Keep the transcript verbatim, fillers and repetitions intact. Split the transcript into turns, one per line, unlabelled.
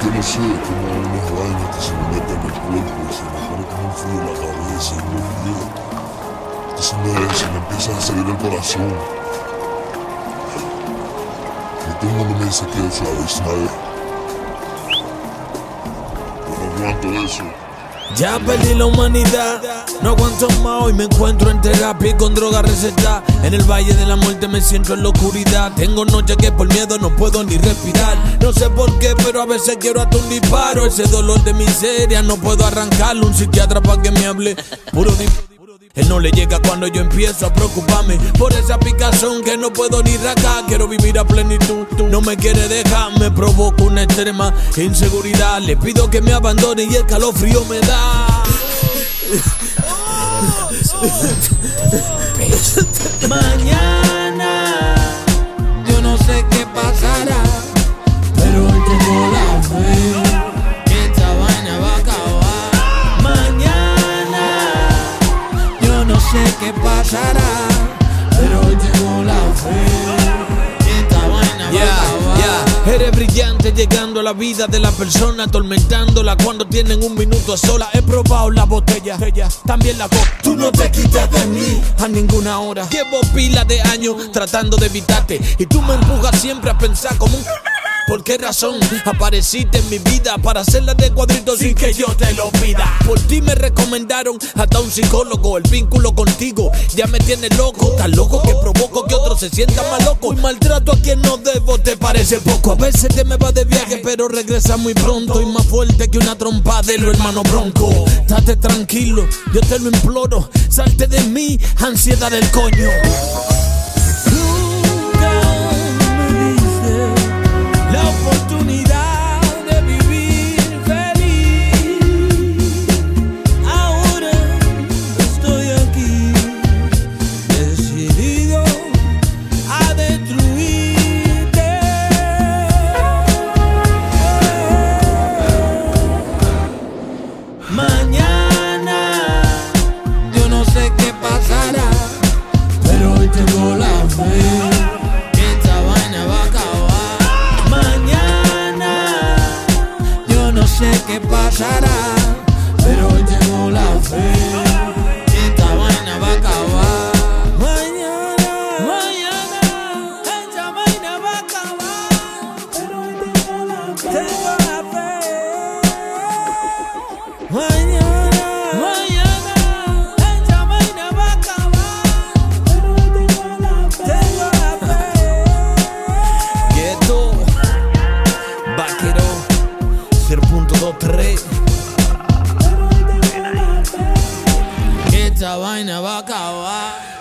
que no sé, como unas vainas que se me meten en el cuerpo y se me pone como un frío en la cabeza y me olvido. Entonces me, se me empieza a salir el corazón. Y todo el mundo me dice que es suave, yo no aguanto eso.
Ya perdí la humanidad, no aguanto más. Hoy me encuentro en terapia y con droga recetada. En el valle de la muerte me siento en la oscuridad. Tengo noches que por miedo no puedo ni respirar. No sé por qué, pero a veces quiero hasta un disparo. Ese dolor de miseria no puedo arrancarlo. Un psiquiatra para que me hable puro disparo. Él no le llega cuando yo empiezo a preocuparme por esa picazón que no puedo ni racar. Quiero vivir a plenitud, no me quiere dejar. Me provoca una extrema inseguridad. Le pido que me abandone y el calofrío me da. Mañana yo no sé qué pasará, pero hoy tengo la fe que esta vaina va a acabar. Mañana yo no sé qué pasará, pero hoy tengo la fe que esta vaina va yeah, a acabar. Yeah. Eres brillante llegando a la vida de la persona, atormentándola cuando tienen un minuto a sola. He probado la botella, ella, también la coca. Tú no te quitas de mí a ninguna hora. Llevo pila de años tratando de evitarte y tú me empujas siempre a pensar como un... ¿Por qué razón apareciste en mi vida para hacerla de cuadritos sin que yo te lo pida? Por ti me recomendaron hasta un psicólogo. El vínculo contigo ya me tiene loco. Tan loco que provoco que otro se sienta más loco. Y maltrato a quien no debo, te parece poco. A veces te me vas de viaje pero regresa muy pronto. Y más fuerte que una trompa de los hermanos Bronco. Estate tranquilo, yo te lo imploro. Salte de mí, ansiedad del coño. La oportunidad de vivir feliz. Ahora estoy aquí, decidido a destruirte. Mañana yo no sé qué pasará, pero hoy tengo la fe. No sé qué pasará, pero hoy tengo la fe que esta vaina va a acabar. Mañana, mañana, esta vaina va a acabar, pero hoy tengo la fe. Tengo la fe. Mañana, mañana, esta vaina va a acabar, pero hoy tengo la fe. Tengo la fe. Ghetto, vaquero. cero punto veintitrés. Esta vaina va a acabar.